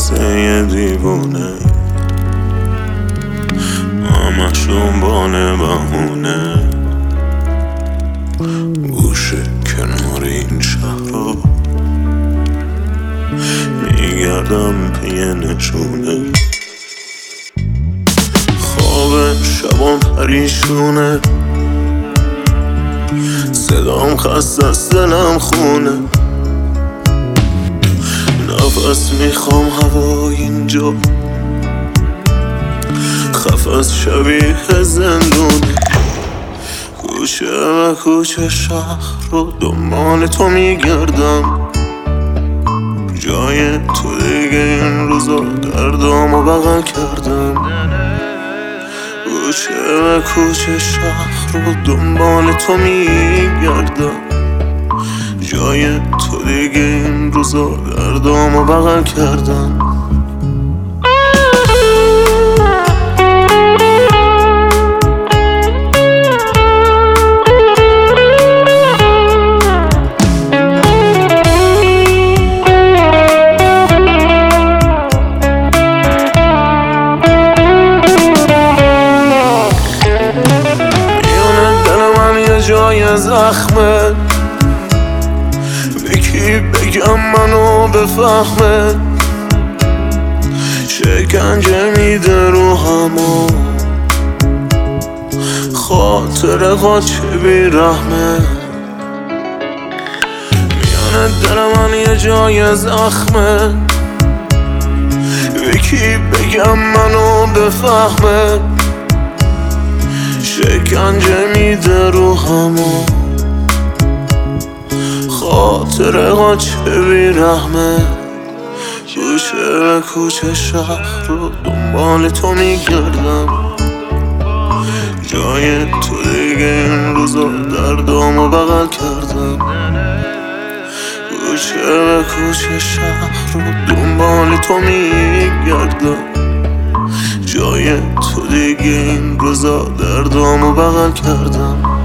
قصه دیوونه، همش دنبال بهونه، گوشه کنار این شهر رو میگردم پی نشونه. خواب شبام پریشونه، صدام خسته است دلم خونه، نفس میخوام هوای اینجا خفت شبیه زندون. کوچه و کوچه شهر رو دنبال تو میگردم، جای تو دیگه این روزا دردامو بغل کردم. کوچه و کوچه شهر رو دنبال تو میگردم، جای تو دیگه این روزا دردامو بغل کردم. جای زخمه به کی بگم منو بفهمه، شکنجه میده روحمو خاطر قاچه بیرحمه. میانه دل من یه جای زخمه، به کی بگم منو بفهمه، شکنجه میده روحمو خاطر قاچه بیرحمه. کوچه کوچه شهر رو دنبال تو میگردم، جای تو دیگه این روزا دردامو بغل کردم. کوچه کوچه شهر رو دنبال تو میگردم، جای تو دیگه این روزا دردامو بغل کردم.